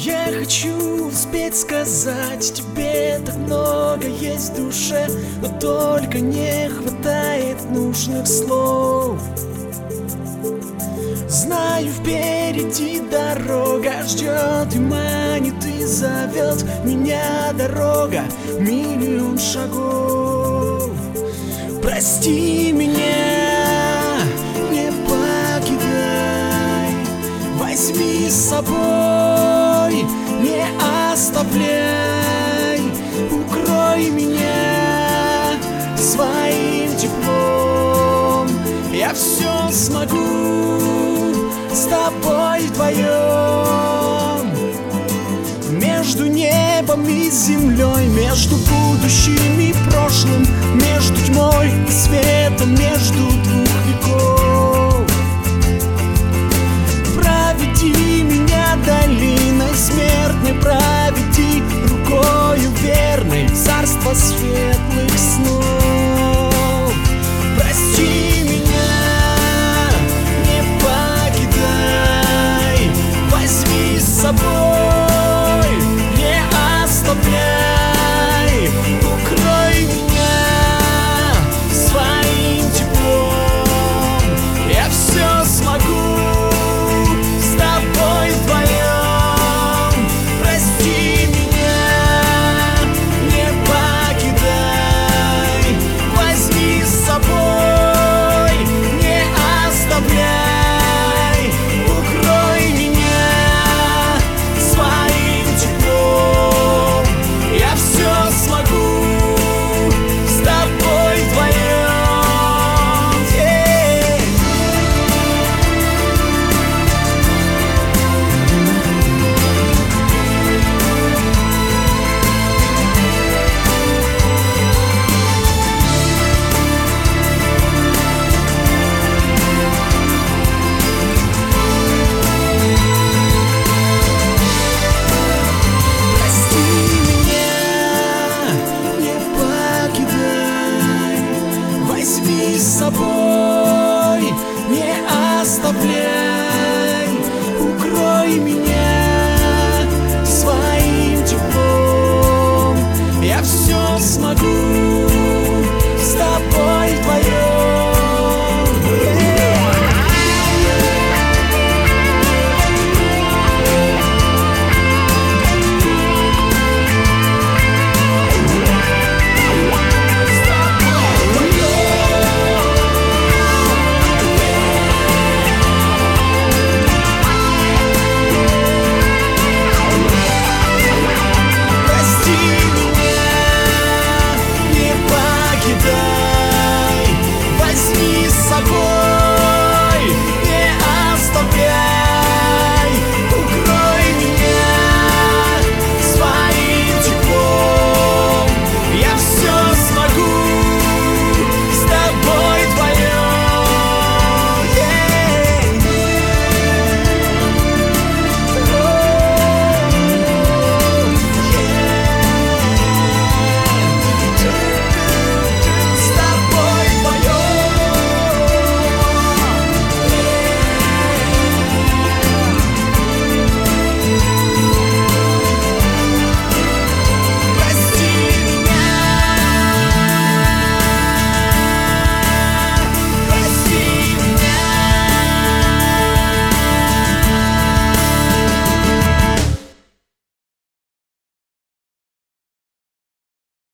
Я хочу успеть сказать тебе так много есть в душе, но только не хватает нужных слов. Знаю, впереди дорога ждет и манит и зовет меня дорога миллион шагов. Прости меня, не покидай, возьми с собой, не оставляй, укрой меня своим теплом. Я все смогу с тобой вдвоем. Между небом и землей, между будущим и прошлым, между тьмой и светом, между двух веков. Проведи меня долиной смертной, проведи рукою верной в царство светлых снов. Прости меня, не покидай, возьми с собой, не оставляй, укрой меня своим теплом. Я все смогу с тобой вдвоем. Прости меня, не покидай, возьми с собой, не оставляй, укрой меня своим теплом. Я все смогу с тобой вдвоем. Прости меня, не покидай, возьми с собой, не оставляй, укрой меня своим теплом. Я все смогу